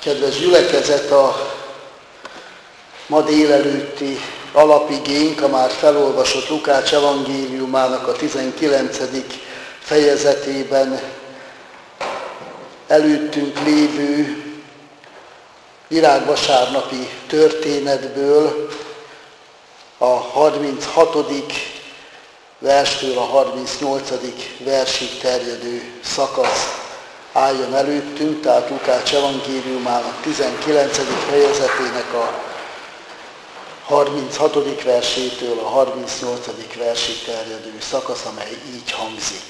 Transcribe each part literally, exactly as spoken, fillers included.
Kedves gyülekezet, a ma délelőtti alapigénk a már felolvasott Lukács evangéliumának a tizenkilencedik fejezetében előttünk lévő virágvasárnapi történetből a harminchatodik verstől a harmincnyolcadik versig terjedő szakasz álljon előttünk, tehát Lukács evangéliumának tizenkilencedik fejezetének a harminchatodik versétől a harmincnyolcadik versig terjedő szakasz, amely így hangzik.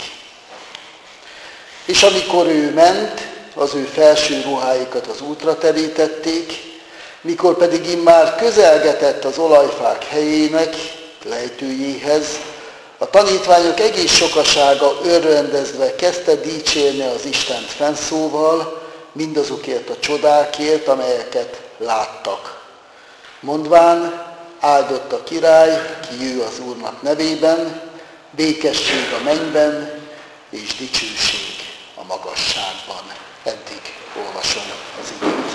És amikor ő ment, az ő felső ruháikat az útra terítették, mikor pedig immár közelgetett az olajfák helyének, lejtőjéhez, a tanítványok egész sokasága örvendezve kezdte dicsérni az Istent fennszóval, mindazokért a csodákért, amelyeket láttak. Mondván, áldott a király, ki jöjj az Úrnak nevében, békesség a mennyben, és dicsőség a magasságban. Eddig olvasom az igét.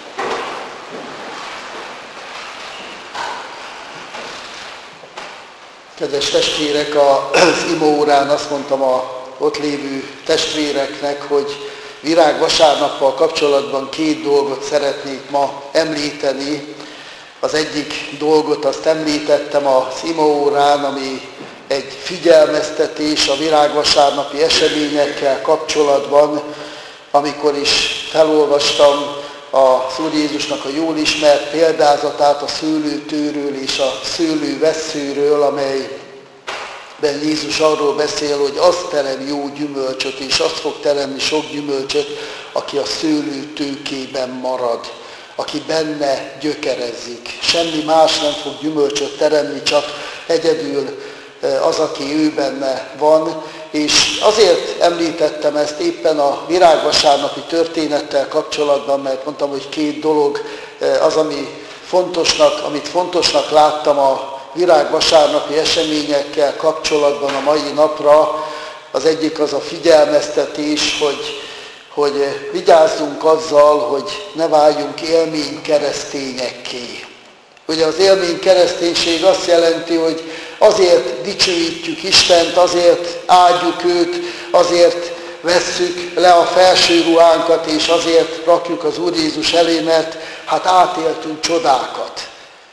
Kedves testvérek, az imaórán azt mondtam a ott lévő testvéreknek, hogy virágvasárnappal kapcsolatban két dolgot szeretnék ma említeni. Az egyik dolgot azt említettem az imaórán, ami egy figyelmeztetés a virágvasárnapi eseményekkel kapcsolatban, amikor is felolvastam az Úr Jézusnak a jól ismert példázatát a szőlőtőről és a szőlővesszőről, amelyben Jézus arról beszél, hogy azt terem jó gyümölcsöt, és azt fog teremni sok gyümölcsöt, aki a szőlőtőkében marad, aki benne gyökerezik. Semmi más nem fog gyümölcsöt teremni, csak egyedül az, aki ő benne van. És azért említettem ezt éppen a virágvasárnapi történettel kapcsolatban, mert mondtam, hogy két dolog az, ami fontosnak, amit fontosnak láttam a virágvasárnapi eseményekkel kapcsolatban a mai napra. Az egyik az a figyelmeztetés, hogy, hogy vigyázzunk azzal, hogy ne váljunk élmény keresztényekké. Ugye az élmény kereszténység azt jelenti, hogy azért dicsőítjük Istent, azért áldjuk őt, azért vesszük le a felső ruhánkat, és azért rakjuk az Úr Jézus elé, mert hát átéltünk csodákat.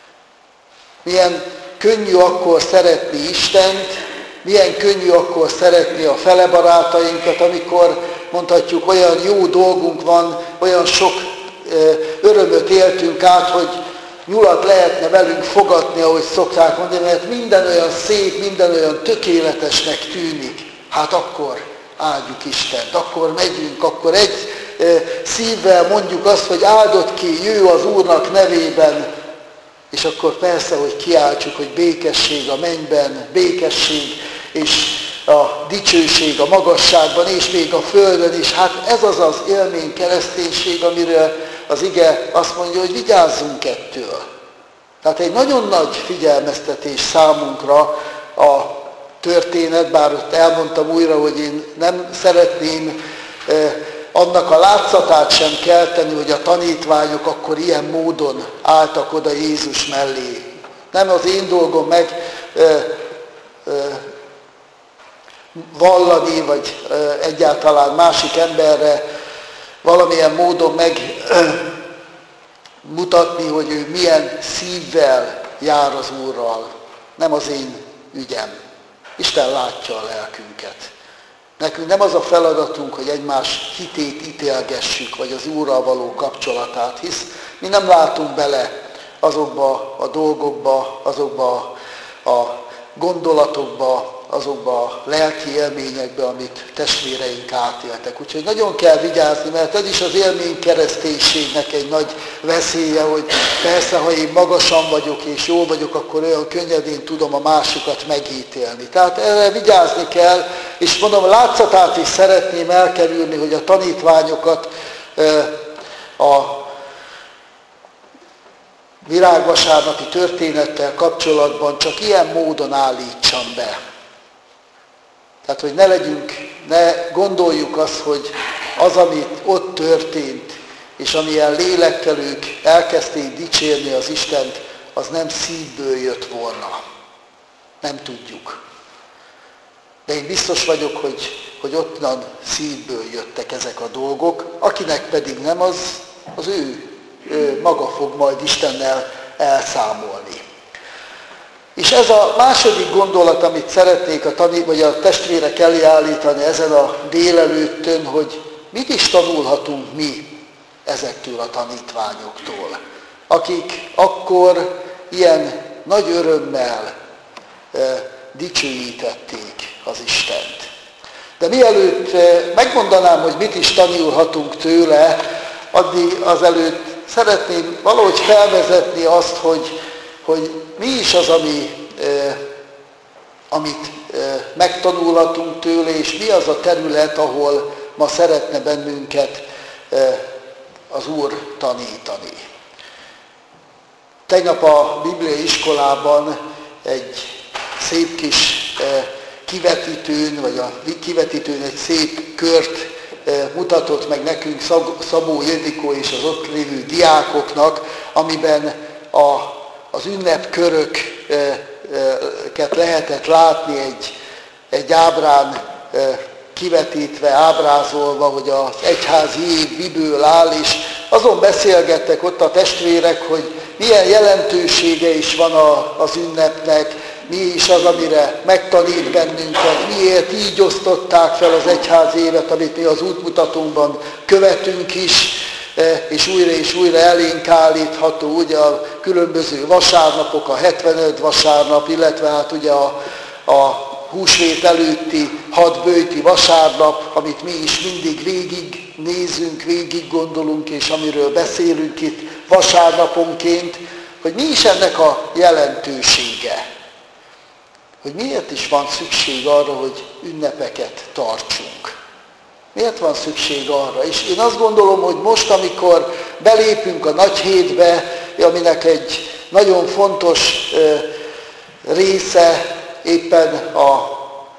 Milyen könnyű akkor szeretni Istent, milyen könnyű akkor szeretni a fele barátainkat, amikor mondhatjuk, olyan jó dolgunk van, olyan sok örömöt éltünk át, hogy nyulat lehetne velünk fogadni, ahogy szokták mondani, mert minden olyan szép, minden olyan tökéletesnek tűnik. Hát akkor áldjuk Istent, akkor megyünk, akkor egy e, szívvel mondjuk azt, hogy áldott ki, jöjj az Úrnak nevében, és akkor persze, hogy kiáltsuk, hogy békesség a mennyben, békesség és a dicsőség a magasságban, és még a földön is. Hát ez az az élmény kereszténység, amiről az ige azt mondja, hogy vigyázzunk ettől. Tehát egy nagyon nagy figyelmeztetés számunkra a történet, bár ott elmondtam újra, hogy én nem szeretném eh, annak a látszatát sem kelteni, hogy a tanítványok akkor ilyen módon álltak oda Jézus mellé. Nem az én dolgom meg eh, eh, vallani, vagy eh, egyáltalán másik emberre valamilyen módon megmutatni, hogy ő milyen szívvel jár az Úrral. Nem az én ügyem. Isten látja a lelkünket. Nekünk nem az a feladatunk, hogy egymás hitét ítélgessük, vagy az Úrral való kapcsolatát, hisz mi nem látunk bele azokba a dolgokba, azokba a gondolatokba, azokba a lelki élményekbe, amit testvéreink átéltek. Úgyhogy nagyon kell vigyázni, mert ez is az élmény kereszténységnek egy nagy veszélye, hogy persze, ha én magasan vagyok és jól vagyok, akkor olyan könnyedén tudom a másikat megítélni. Tehát erre vigyázni kell, és mondom, a látszatát is szeretném elkerülni, hogy a tanítványokat a virágvasárnapi történettel kapcsolatban csak ilyen módon állítsam be. Tehát, hogy ne legyünk, ne gondoljuk azt, hogy az, amit ott történt, és amilyen lélekkel ők elkezdték dicsérni az Istent, az nem szívből jött volna. Nem tudjuk. De én biztos vagyok, hogy, hogy ottan szívből jöttek ezek a dolgok, akinek pedig nem, az, az ő, ő maga fog majd Istennel elszámolni. És ez a második gondolat, amit szeretnék a, taní, vagy a testvérek elé állítani ezen a délelőttön, hogy mit is tanulhatunk mi ezektől a tanítványoktól, akik akkor ilyen nagy örömmel e, dicsőítették az Istent. De mielőtt e, megmondanám, hogy mit is tanulhatunk tőle, addig azelőtt szeretném valahogy felvezetni azt, hogy, hogy mi is az, ami, e, amit e, megtanulhatunk tőle, és mi az a terület, ahol ma szeretne bennünket e, az Úr tanítani. Tegnap a bibliai iskolában egy szép kis kivetítőn, vagy a kivetítőn egy szép kört mutatott meg nekünk Szabó Ildikó és az ott lévő diákoknak, amiben a, az ünnepköröket lehetett látni egy, egy ábrán kivetítve, ábrázolva, hogy az egyházi év miből áll, és azon beszélgettek ott a testvérek, hogy milyen jelentősége is van a, az ünnepnek, mi is az, amire megtanít bennünket, miért így osztották fel az egyházi évet, amit mi az útmutatónkban követünk is, és újra és újra elénk állítható, ugye a különböző vasárnapok, a hetvenöt vasárnap, illetve hát ugye a, a húsvét előtti hat böjti vasárnap, amit mi is mindig végig nézünk, végig gondolunk, és amiről beszélünk itt vasárnaponként, hogy mi is ennek a jelentősége. Hogy miért is van szükség arra, hogy ünnepeket tartsunk. Miért van szükség arra? És én azt gondolom, hogy most, amikor belépünk a nagy hétbe, aminek egy nagyon fontos része éppen a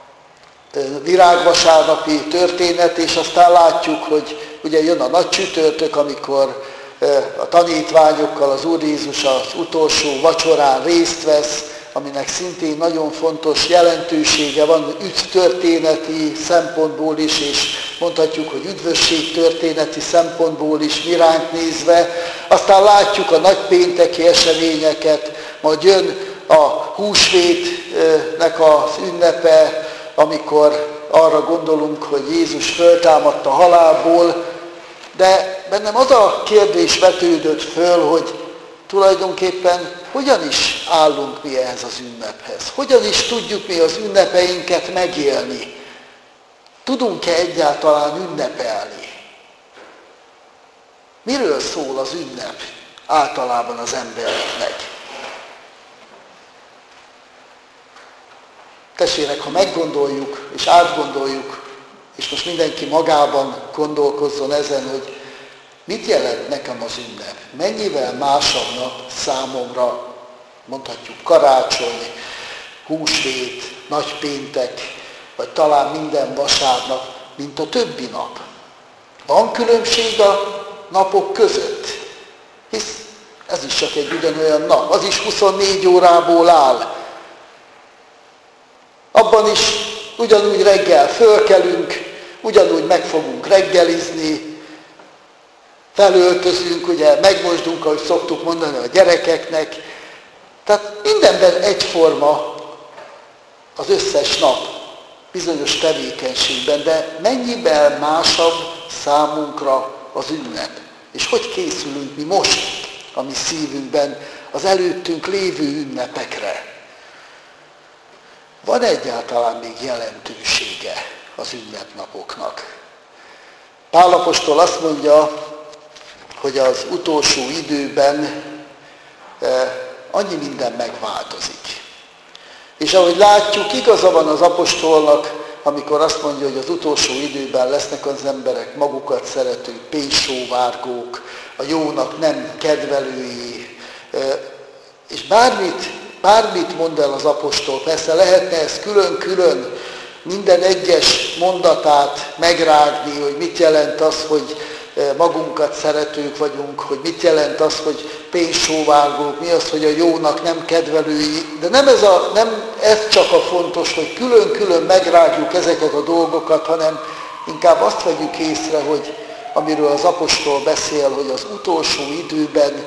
virágvasárnapi történet, és aztán látjuk, hogy ugye jön a nagy csütörtök, amikor a tanítványokkal az Úr Jézus az utolsó vacsorán részt vesz, aminek szintén nagyon fontos jelentősége van üdvtörténeti szempontból is, és mondhatjuk, hogy üdvösség történeti szempontból is mi ránk nézve. Aztán látjuk a nagypénteki eseményeket, majd jön a húsvétnek az ünnepe, amikor arra gondolunk, hogy Jézus föltámadt a halálból, de bennem az a kérdés vetődött föl, hogy tulajdonképpen hogyan is állunk mi ehhez az ünnephez? Hogyan is tudjuk mi az ünnepeinket megélni? Tudunk-e egyáltalán ünnepelni? Miről szól az ünnep általában az embereknek? Testvérek, ha meggondoljuk és átgondoljuk, és most mindenki magában gondolkozzon ezen, hogy mit jelent nekem az ünnep? Mennyivel másabb nap számomra, mondhatjuk karácsony, húsvét, nagypéntek, vagy talán minden vasárnap, mint a többi nap. Van különbség a napok között, hisz ez is csak egy ugyanolyan nap, az is huszonnégy órából áll. Abban is ugyanúgy reggel fölkelünk, ugyanúgy meg fogunk reggelizni, felöltözünk, ugye megmosdunk, ahogy szoktuk mondani a gyerekeknek. Tehát mindenben egyforma az összes nap bizonyos tevékenységben, de mennyiben másabb számunkra az ünnep. És hogy készülünk mi most a mi szívünkben az előttünk lévő ünnepekre? Van egyáltalán még jelentősége az ünnepnapoknak? Pál apostol azt mondja, hogy az utolsó időben eh, annyi minden megváltozik. És ahogy látjuk, igaza van az apostolnak, amikor azt mondja, hogy az utolsó időben lesznek az emberek magukat szerető pénzsóvárgók, a jónak nem kedvelői, eh, és bármit, bármit mond el az apostol, persze lehetne ezt külön-külön minden egyes mondatát megrágni, hogy mit jelent az, hogy magunkat szeretők vagyunk, hogy mit jelent az, hogy pénzsóvárgók, mi az, hogy a jónak nem kedvelői. De nem ez, a, nem ez csak a fontos, hogy külön-külön megrágjuk ezeket a dolgokat, hanem inkább azt vegyük észre, hogy amiről az apostol beszél, hogy az utolsó időben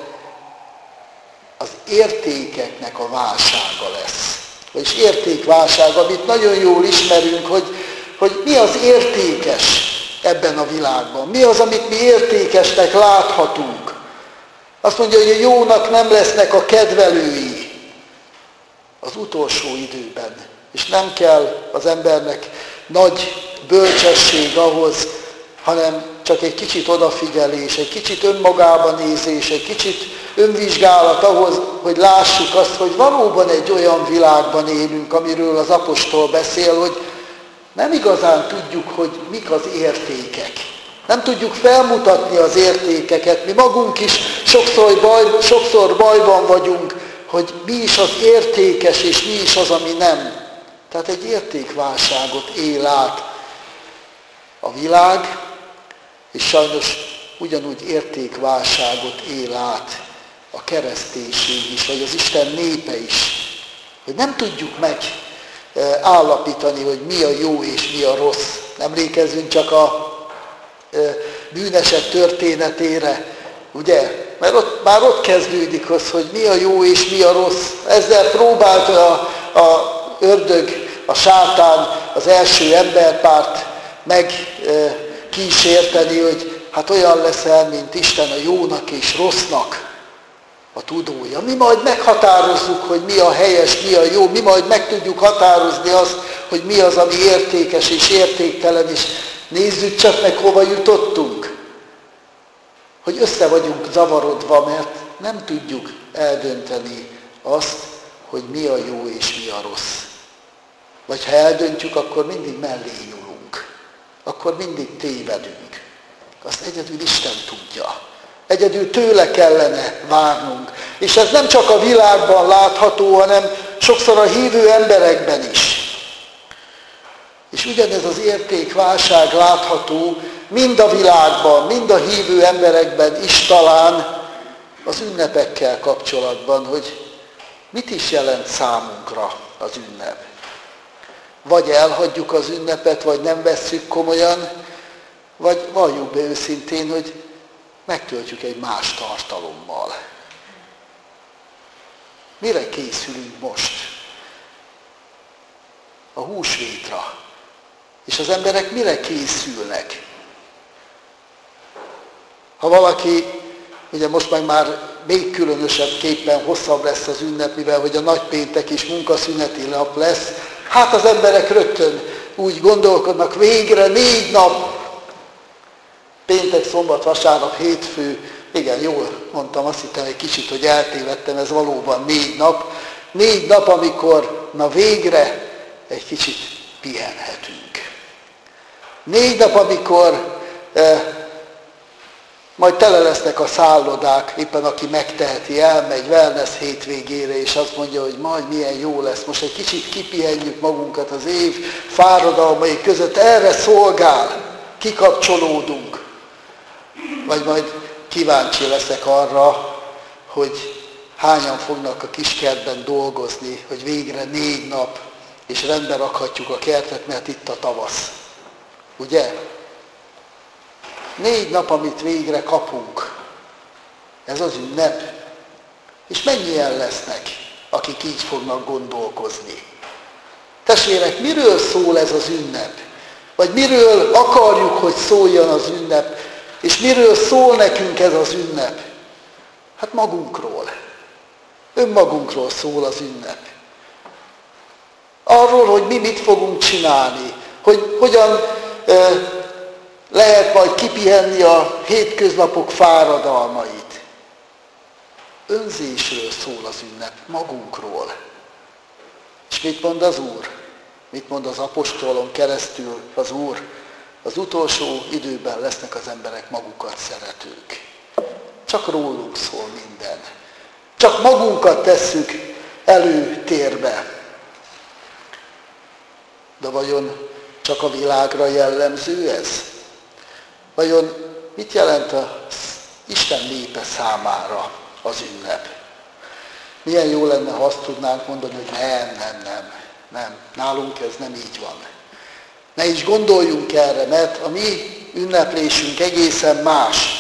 az értékeknek a válsága lesz. Vagyis értékválság, amit nagyon jól ismerünk, hogy, hogy mi az értékes ebben a világban. Mi az, amit mi értékesnek láthatunk. Azt mondja, hogy a jónak nem lesznek a kedvelői az utolsó időben. És nem kell az embernek nagy bölcsesség ahhoz, hanem csak egy kicsit odafigyelés, egy kicsit önmagába nézés, egy kicsit önvizsgálat ahhoz, hogy lássuk azt, hogy valóban egy olyan világban élünk, amiről az apostol beszél, hogy nem igazán tudjuk, hogy mik az értékek. Nem tudjuk felmutatni az értékeket. Mi magunk is sokszor, baj, sokszor bajban vagyunk, hogy mi is az értékes, és mi is az, ami nem. Tehát egy értékválságot él át a világ, és sajnos ugyanúgy értékválságot él át a kereszténység is, vagy az Isten népe is. Hogy nem tudjuk megállapítani, hogy mi a jó és mi a rossz. Emlékezzünk csak a bűnesek történetére, ugye? Mert ott, már ott kezdődik az, hogy mi a jó és mi a rossz. Ezzel próbált a, a ördög, a sátán, az első emberpárt megkísérteni, hogy hát olyan leszel, mint Isten a jónak és rossznak a tudója. Mi majd meghatározzuk, hogy mi a helyes, mi a jó, mi majd meg tudjuk határozni azt, hogy mi az, ami értékes és értéktelen, és nézzük csak meg, hova jutottunk. Hogy össze vagyunk zavarodva, mert nem tudjuk eldönteni azt, hogy mi a jó és mi a rossz. Vagy ha eldöntjük, akkor mindig mellé nyúlunk. Akkor mindig tévedünk. Azt egyedül Isten tudja. Egyedül tőle kellene várnunk. És ez nem csak a világban látható, hanem sokszor a hívő emberekben is. És ugyanez az értékválság látható mind a világban, mind a hívő emberekben is talán az ünnepekkel kapcsolatban, hogy mit is jelent számunkra az ünnep. Vagy elhagyjuk az ünnepet, vagy nem vesszük komolyan, vagy valljuk be őszintén, hogy megtöltjük egy más tartalommal. Mire készülünk most? A húsvétra. És az emberek mire készülnek? Ha valaki, ugye most meg már még különösebb képpen hosszabb lesz az ünnep, mivel hogy a nagypéntek is munkaszüneti nap lesz, hát az emberek rögtön úgy gondolkodnak, végre négy nap, péntek, szombat, vasárnap, hétfő, igen, jól mondtam, azt hittem egy kicsit, hogy eltévedtem, ez valóban négy nap. Négy nap, amikor, na végre egy kicsit pihenhetünk. Négy nap, amikor eh, majd tele lesznek a szállodák, éppen aki megteheti, elmegy wellness hétvégére, és azt mondja, hogy majd milyen jó lesz, most egy kicsit kipihenjük magunkat az év fáradalmai között, erre szolgál, kikapcsolódunk. Vagy majd kíváncsi leszek arra, hogy hányan fognak a kiskertben dolgozni, hogy végre négy nap, és rendbe rakhatjuk a kertet, mert itt a tavasz. Ugye? Négy nap, amit végre kapunk. Ez az ünnep. És mennyien lesznek, akik így fognak gondolkozni? Testvérek, miről szól ez az ünnep? Vagy miről akarjuk, hogy szóljon az ünnep? És miről szól nekünk ez az ünnep? Hát magunkról. Önmagunkról szól az ünnep. Arról, hogy mi mit fogunk csinálni. Hogy hogyan e, lehet majd kipihenni a hétköznapok fáradalmait. Önzésről szól az ünnep, magunkról. És mit mond az Úr? Mit mond az apostolon keresztül az Úr? Az utolsó időben lesznek az emberek magukat szeretők. Csak rólunk szól minden. Csak magunkat tesszük előtérbe. De vajon csak a világra jellemző ez? Vajon mit jelent az Isten népe számára az ünnep. Milyen jó lenne, ha azt tudnánk mondani, hogy nem, nem, nem, nem, nálunk ez nem így van. Ne is gondoljunk erre, mert a mi ünneplésünk egészen más.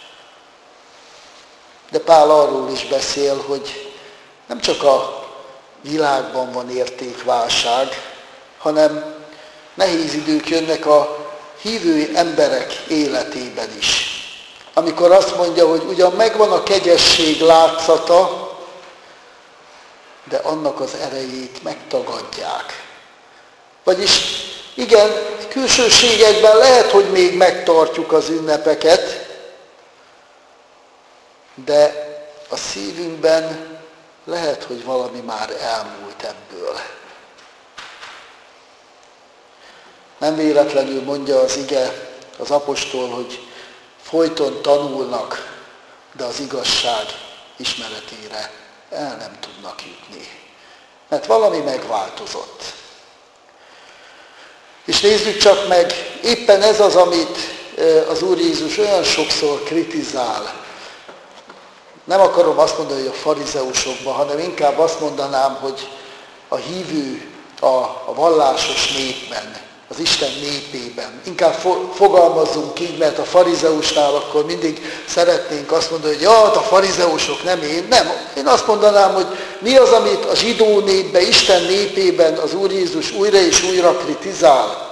De Pál arról is beszél, hogy nem csak a világban van értékválság, hanem nehéz idők jönnek a hívő emberek életében is. Amikor azt mondja, hogy ugyan megvan a kegyesség látszata, de annak az erejét megtagadják. Vagyis igen, külsőségekben lehet, hogy még megtartjuk az ünnepeket, de a szívünkben lehet, hogy valami már elmúlt ebből. Nem véletlenül mondja az ige, az apostol, hogy folyton tanulnak, de az igazság ismeretére el nem tudnak jutni. Mert valami megváltozott. És nézzük csak meg, éppen ez az, amit az Úr Jézus olyan sokszor kritizál. Nem akarom azt mondani, hogy a farizeusokban, hanem inkább azt mondanám, hogy a hívő, a, a vallásos népben, az Isten népében. Inkább fogalmazzunk így, mert a farizeusnál akkor mindig szeretnénk azt mondani, hogy ja, a farizeusok nem én. Nem, én azt mondanám, hogy mi az, amit a zsidó népben, Isten népében az Úr Jézus újra és újra kritizál.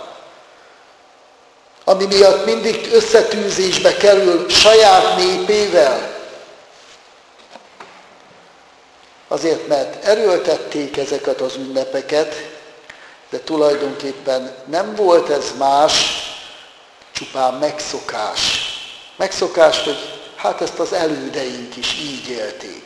Ami miatt mindig összetűzésbe kerül saját népével. Azért, mert erőltették ezeket az ünnepeket, de tulajdonképpen nem volt ez más, csupán megszokás. Megszokás, hogy hát ezt az elődeink is így élték.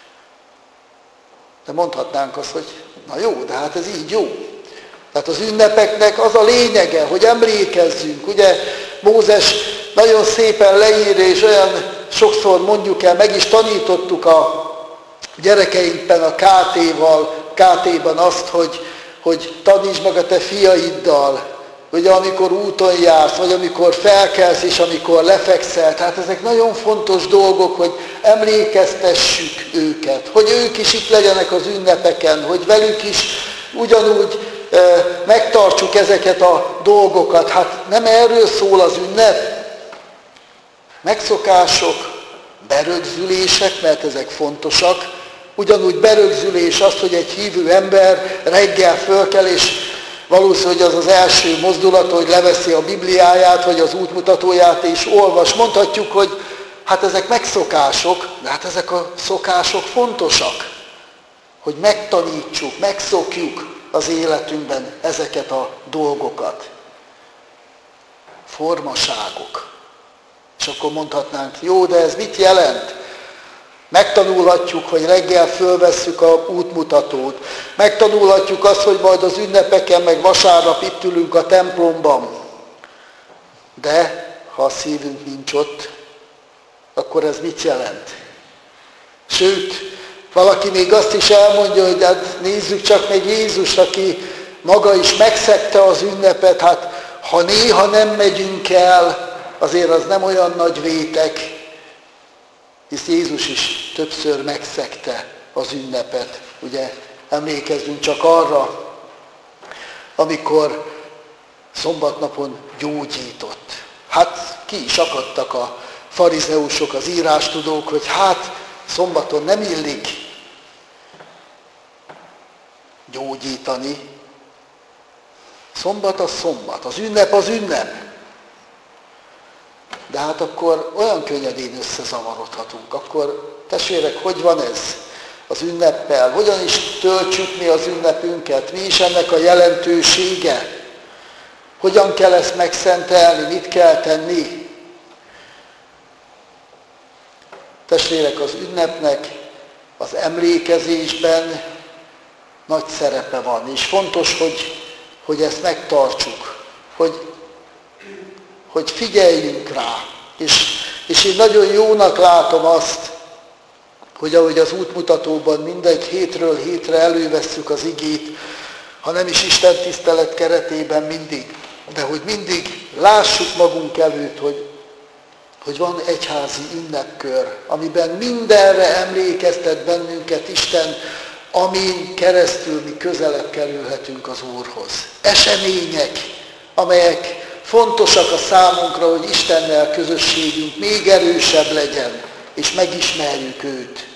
De mondhatnánk azt, hogy na jó, de hát ez így jó. Tehát az ünnepeknek az a lényege, hogy emlékezzünk. Ugye Mózes nagyon szépen leírja, és olyan sokszor mondjuk el, meg is tanítottuk a gyerekeinkben a ká té-val, ká té-ban azt, hogy hogy tanítsd meg a te fiaiddal, hogy amikor úton jársz, vagy amikor felkelsz, és amikor lefekszel. Tehát ezek nagyon fontos dolgok, hogy emlékeztessük őket, hogy ők is itt legyenek az ünnepeken, hogy velük is ugyanúgy e, megtartsuk ezeket a dolgokat. Hát nem erről szól az ünnep. Megszokások, berögzülések, mert ezek fontosak. Ugyanúgy berögzülés az, hogy egy hívő ember reggel fölkel, és valószínű, hogy az az első mozdulata, hogy leveszi a Bibliáját, vagy az útmutatóját, és olvas. Mondhatjuk, hogy hát ezek megszokások, de hát ezek a szokások fontosak, hogy megtanítsuk, megszokjuk az életünkben ezeket a dolgokat. Formaságok. És akkor mondhatnánk, jó, de ez mit jelent? Megtanulhatjuk, hogy reggel fölvesszük a útmutatót. Megtanulhatjuk azt, hogy majd az ünnepeken, meg vasárnap itt ülünk a templomban. De ha a szívünk nincs ott, akkor ez mit jelent? Sőt, valaki még azt is elmondja, hogy hát nézzük csak meg Jézus, aki maga is megszegte az ünnepet. Hát ha néha nem megyünk el, azért az nem olyan nagy vétek, hisz Jézus is többször megszegte az ünnepet. Ugye emlékezzünk csak arra, amikor szombatnapon gyógyított. Hát ki is akadtak a farizeusok, az írástudók, hogy hát szombaton nem illik gyógyítani. Szombat az szombat, az ünnep az ünnep. De hát akkor olyan könnyedén összezavarodhatunk. Akkor testvérek, hogy van ez az ünneppel? Hogyan is töltsük mi az ünnepünket? Mi is ennek a jelentősége? Hogyan kell ezt megszentelni? Mit kell tenni? Testvérek, az ünnepnek az emlékezésben nagy szerepe van. És fontos, hogy, hogy ezt megtartsuk. Hogy hogy figyeljünk rá. És, és én nagyon jónak látom azt, hogy ahogy az útmutatóban mindegy hétről hétre elővesszük az igét, ha nem is Isten tisztelet keretében mindig, de hogy mindig lássuk magunk előtt, hogy, hogy van egyházi ünnepkör, amiben mindenre emlékeztet bennünket Isten, amin keresztül mi közelebb kerülhetünk az Úrhoz. Események, amelyek fontosak a számunkra, hogy Istennel közösségünk még erősebb legyen, és megismerjük őt.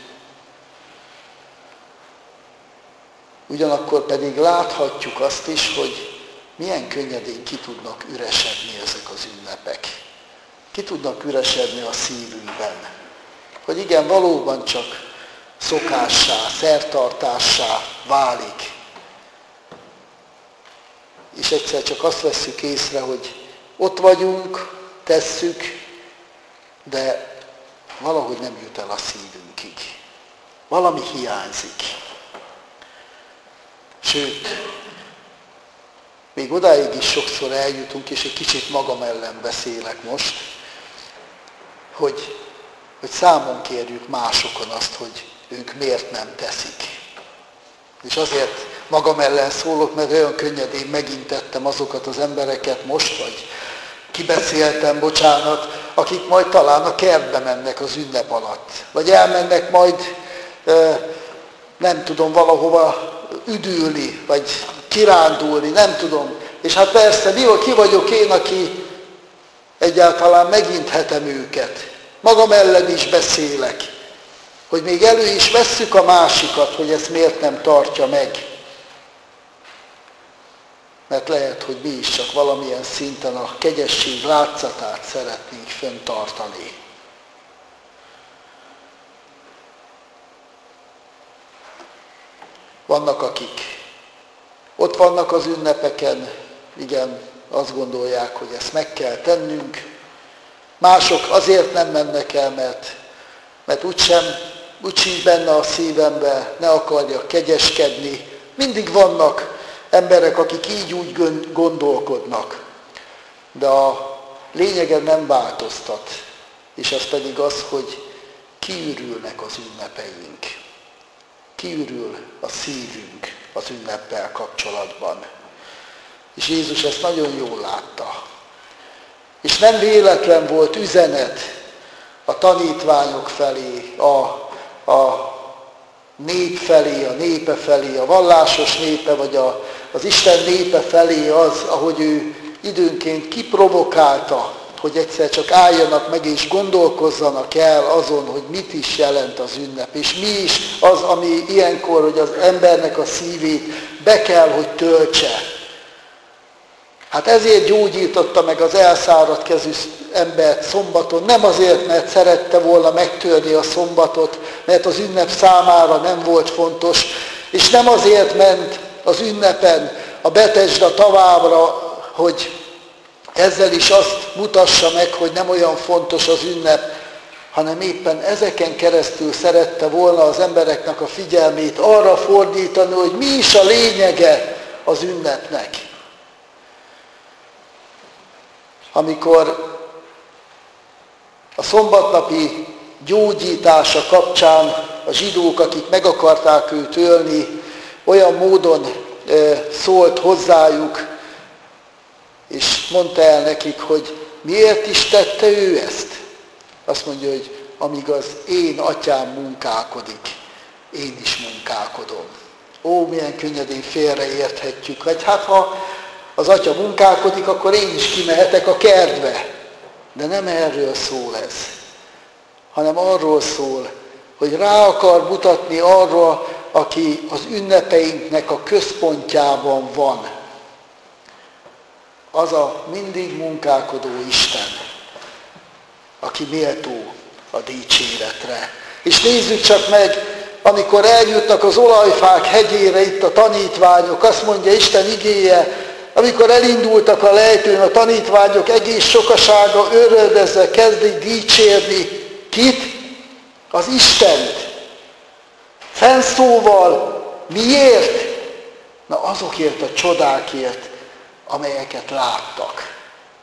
Ugyanakkor pedig láthatjuk azt is, hogy milyen könnyedén ki tudnak üresedni ezek az ünnepek. Ki tudnak üresedni a szívünkben. Hogy igen, valóban csak szokássá, szertartássá válik. És egyszer csak azt vesszük észre, hogy ott vagyunk, tesszük, de valahogy nem jut el a szívünkig. Valami hiányzik. Sőt, még odáig is sokszor eljutunk, és egy kicsit magam ellen beszélek most, hogy, hogy számon kérjük másokon azt, hogy ők miért nem teszik. És azért magam ellen szólok, mert olyan könnyedén megint tettem azokat az embereket most, vagy kibeszéltem, bocsánat, akik majd talán a kertbe mennek az ünnep alatt. Vagy elmennek majd, nem tudom, valahova üdülni, vagy kirándulni, nem tudom. És hát persze, ki vagyok én, aki egyáltalán meginthetem őket. Magam ellen is beszélek, hogy még elő is vesszük a másikat, hogy ezt miért nem tartja meg. Mert lehet, hogy mi is csak valamilyen szinten a kegyesség látszatát szeretnénk fenntartani. Vannak, akik ott vannak az ünnepeken, igen, azt gondolják, hogy ezt meg kell tennünk. Mások azért nem mennek el, mert, mert úgysem, úgy sincs benne a szívembe, ne akarjak kegyeskedni. Mindig vannak emberek, akik így úgy gondolkodnak. De a lényegen nem változtat, és az pedig az, hogy kiürülnek az ünnepeink. Kiürül a szívünk az ünneppel kapcsolatban. És Jézus ezt nagyon jól látta. És nem véletlen volt üzenet a tanítványok felé, a, a nép felé, a népe felé, a vallásos népe, vagy a, az Isten népe felé az, ahogy ő időnként kiprovokálta, hogy egyszer csak álljanak meg és gondolkozzanak el azon, hogy mit is jelent az ünnep, és mi is az, ami ilyenkor, hogy az embernek a szívét be kell, hogy töltse. Hát ezért gyógyította meg az elszáradt kezű embert szombaton, nem azért, mert szerette volna megtörni a szombatot, mert az ünnep számára nem volt fontos, és nem azért ment az ünnepen a Betesda tavára, hogy ezzel is azt mutassa meg, hogy nem olyan fontos az ünnep, hanem éppen ezeken keresztül szerette volna az embereknek a figyelmét arra fordítani, hogy mi is a lényege az ünnepnek. Amikor a szombatnapi gyógyítása kapcsán a zsidók, akik meg akarták őt ölni, olyan módon szólt hozzájuk, és mondta el nekik, hogy miért is tette ő ezt? Azt mondja, hogy amíg az én atyám munkálkodik, én is munkálkodom. Ó, milyen könnyedén félreérthetjük, hogy hát ha az atya munkálkodik, akkor én is kimehetek a kertbe. De nem erről szól ez, hanem arról szól, hogy rá akar mutatni arra, aki az ünnepeinknek a központjában van. Az a mindig munkálkodó Isten, aki méltó a dicséretre. És nézzük csak meg, amikor eljutnak az olajfák hegyére itt a tanítványok, azt mondja Isten igéje, amikor elindultak a lejtőn, a tanítványok egész sokasága öröldezve kezdik dicsérni kit? Az Istent. Fennszóval. Miért? Na azokért a csodákért, amelyeket láttak.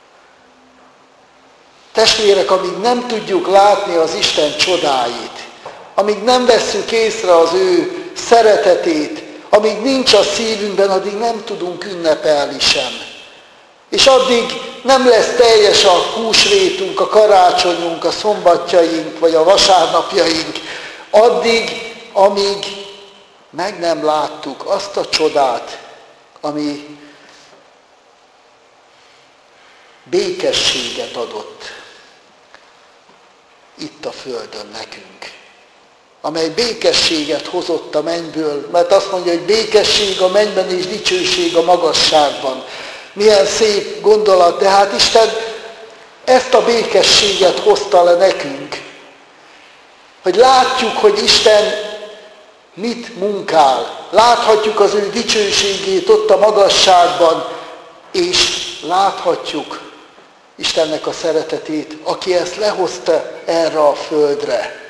Testvérek, amíg nem tudjuk látni az Isten csodáit, amíg nem vesszük észre az ő szeretetét, amíg nincs a szívünkben, addig nem tudunk ünnepelni sem. És addig nem lesz teljes a húsvétunk, a karácsonyunk, a szombatjaink, vagy a vasárnapjaink, addig, amíg meg nem láttuk azt a csodát, ami békességet adott itt a földön nekünk. Amely békességet hozott a mennyből, mert azt mondja, hogy békesség a mennyben és dicsőség a magasságban. Milyen szép gondolat, de hát Isten ezt a békességet hozta le nekünk, hogy látjuk, hogy Isten mit munkál. Láthatjuk az ő dicsőségét ott a magasságban, és láthatjuk Istennek a szeretetét, aki ezt lehozta erre a földre.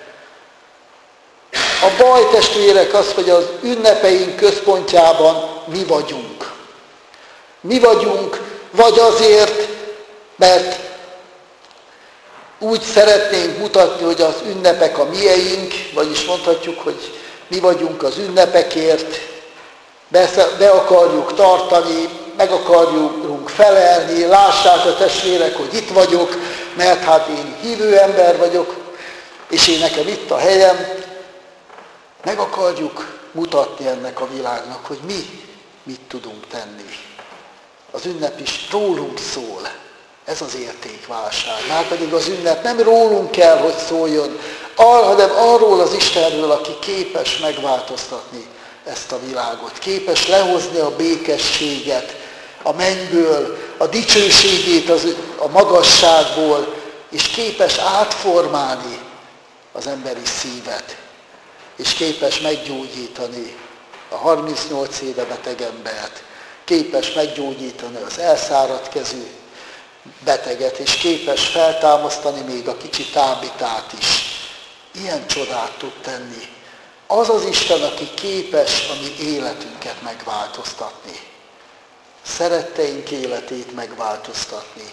A baj, testvérek, az, hogy az ünnepeink központjában mi vagyunk. Mi vagyunk, vagy azért, mert úgy szeretnénk mutatni, hogy az ünnepek a mieink, vagyis mondhatjuk, hogy mi vagyunk az ünnepekért, be, be akarjuk tartani, meg akarjunk felelni, lássák a testvérek, hogy itt vagyok, mert hát én hívő ember vagyok, és én nekem itt a helyem. Meg akarjuk mutatni ennek a világnak, hogy mi mit tudunk tenni. Az ünnep is rólunk szól. Ez az értékválság. Márpedig az ünnep nem rólunk kell, hogy szóljon, hanem arról az Istenről, aki képes megváltoztatni ezt a világot. Képes lehozni a békességet a mennyből, a dicsőségét az, a magasságból, és képes átformálni az emberi szívet, és képes meggyógyítani a harmincnyolc éve beteg embert, képes meggyógyítani az elszáradt kezű beteget, és képes feltámasztani még a kicsi tábitát is. Ilyen csodát tud tenni. Az az Isten, aki képes a mi életünket megváltoztatni. Szeretteink életét megváltoztatni.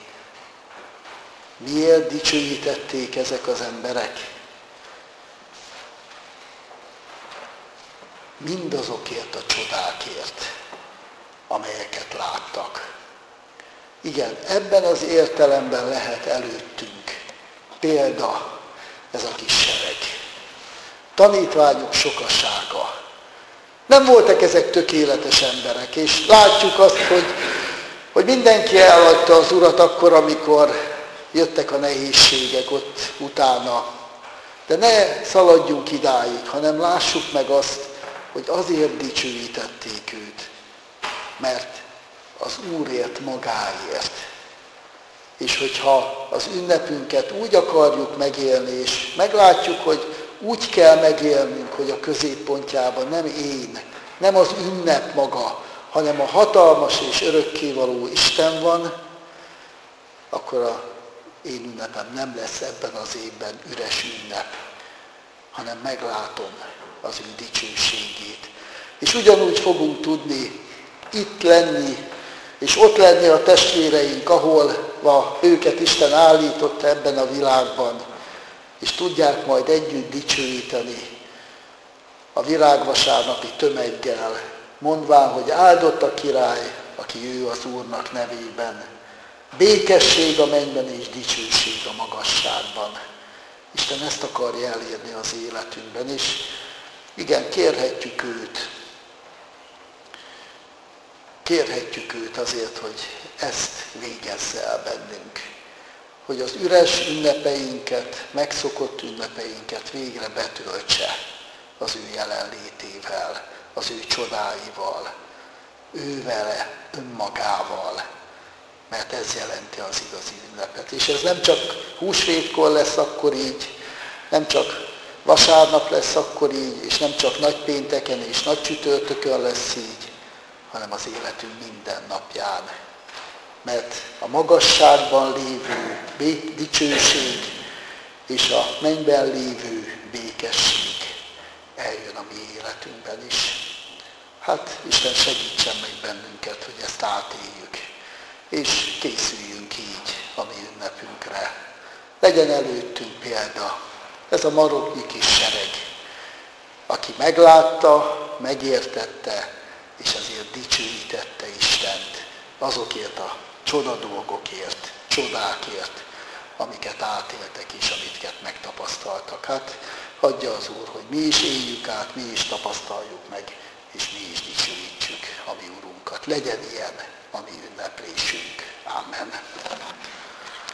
Miért dicsőítették ezek az emberek? Mindazokért a csodákért, amelyeket láttak. Igen, ebben az értelemben lehet előttünk példa ez a kis sereg. Tanítványok sokasága. Nem voltak ezek tökéletes emberek, és látjuk azt, hogy, hogy mindenki elhagyta az Urat akkor, amikor jöttek a nehézségek ott utána. De ne szaladjunk idáig, hanem lássuk meg azt, hogy azért dicsőítették őt, mert az Úrért magáért. És hogyha az ünnepünket úgy akarjuk megélni, és meglátjuk, hogy úgy kell megélnünk, hogy a középpontjában nem én, nem az ünnep maga, hanem a hatalmas és örökkévaló Isten van, akkor a én ünnepem nem lesz ebben az évben üres ünnep, hanem meglátom az ő dicsőségét. És ugyanúgy fogunk tudni itt lenni, és ott lenni a testvéreink, ahol őket Isten állította ebben a világban, és tudják majd együtt dicsőíteni a virágvasárnapi tömeggel, mondván, hogy áldott a király, aki ő az Úrnak nevében. Békesség a mennyben és dicsőség a magasságban. Isten ezt akarja elérni az életünkben, és igen, kérhetjük őt. Kérhetjük őt azért, hogy ezt végezze el bennünk. Hogy az üres ünnepeinket, megszokott ünnepeinket végre betöltse az ő jelenlétével, az ő csodáival, ő vele, önmagával. Mert ez jelenti az igazi ünnepet. És ez nem csak húsvétkor lesz akkor így, nem csak vasárnap lesz akkor így, és nem csak nagypénteken és nagy csütörtökön lesz így, hanem az életünk minden napján. Mert a magasságban lévő dicsőség és a mennyben lévő békesség eljön a mi életünkben is. Hát Isten segítsen meg bennünket, hogy ezt átéljük, és készüljünk így a mi ünnepünkre. Legyen előttünk példa, ez a maroknyi kis sereg, aki meglátta, megértette, és azért dicsőítette Istent azokért a csoda dolgokért, csodákért, amiket átéltek és amiket megtapasztaltak. Hát adja az Úr, hogy mi is éljük át, mi is tapasztaljuk meg, és mi is dicsőítsük a mi Urunkat. Legyen ilyen a mi ünneplésünk. Amen.